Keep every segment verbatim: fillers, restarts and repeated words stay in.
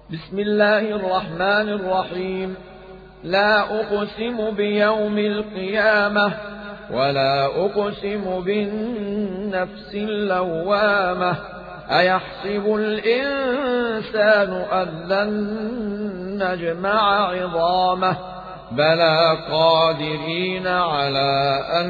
بسم الله الرحمن الرحيم. لا أقسم بيوم القيامة ولا أقسم بالنفس اللوامة. أيحسب الإنسان أن لن نجمع عظامه بلى قادرين على أن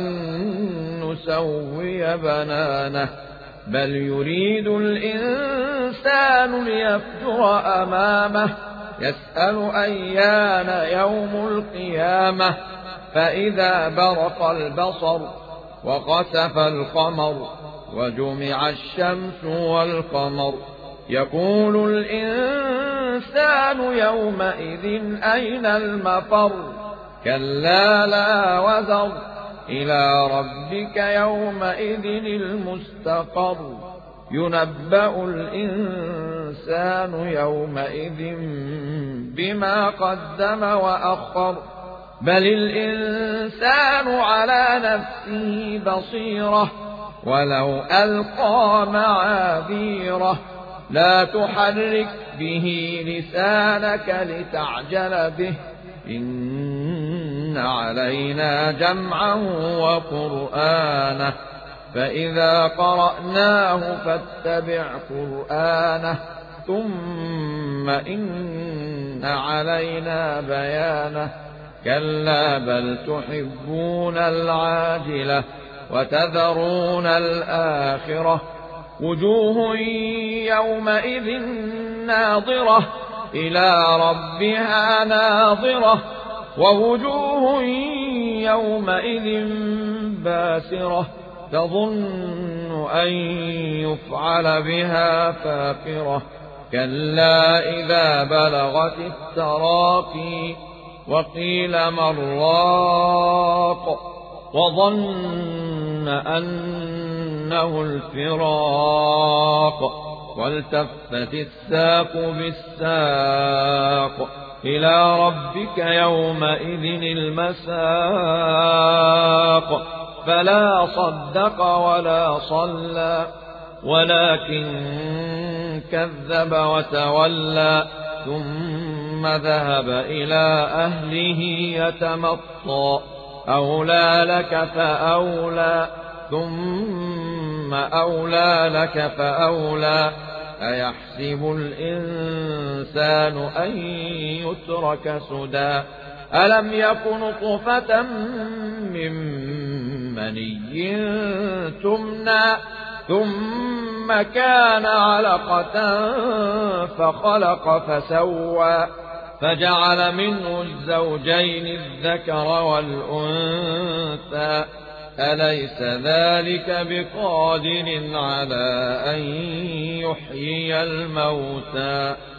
نسوي بنانه بل يريد الإنسان ليفجر أمامه يسأل أيان يوم القيامة فإذا برق البصر وخسف القمر وجمع الشمس والقمر يقول الإنسان يومئذ أين المفر كلا لا وزر إلى ربك يومئذ المستقر ينبأ الإنسان يومئذ بما قدم وأخر بل الإنسان على نفسه بصيرة ولو ألقى معاذيره لا تحرك به لسانك لتعجل به إن علينا جمعه وقرآنه فإذا قرأناه فاتبع قرآنه ثم إن علينا بيانه كلا بل تحبون العاجلة وتذرون الآخرة وجوه يومئذ ناظرة إلى ربها ناظرة ووجوه يومئذ باسرة تظن أن يفعل بها فاقرة كلا إذا بلغت التراقي وقيل من راق وظن أنه الفراق والتفت الساق بالساق إلى ربك يومئذ المساق فلا صدق ولا صلى ولكن كذب وتولى ثم ذهب إلى أهله يتمطى أولى لك فأولى ثم أولى لك فأولى أيحسب الإنسان أن يترك سدى ألم يكن نطفة من مني تمنى ثم كان علقة فخلق فسوى فجعل منه الزوجين الذكر والأنثى أليس ذلك بقادر على أن يحيي الموتى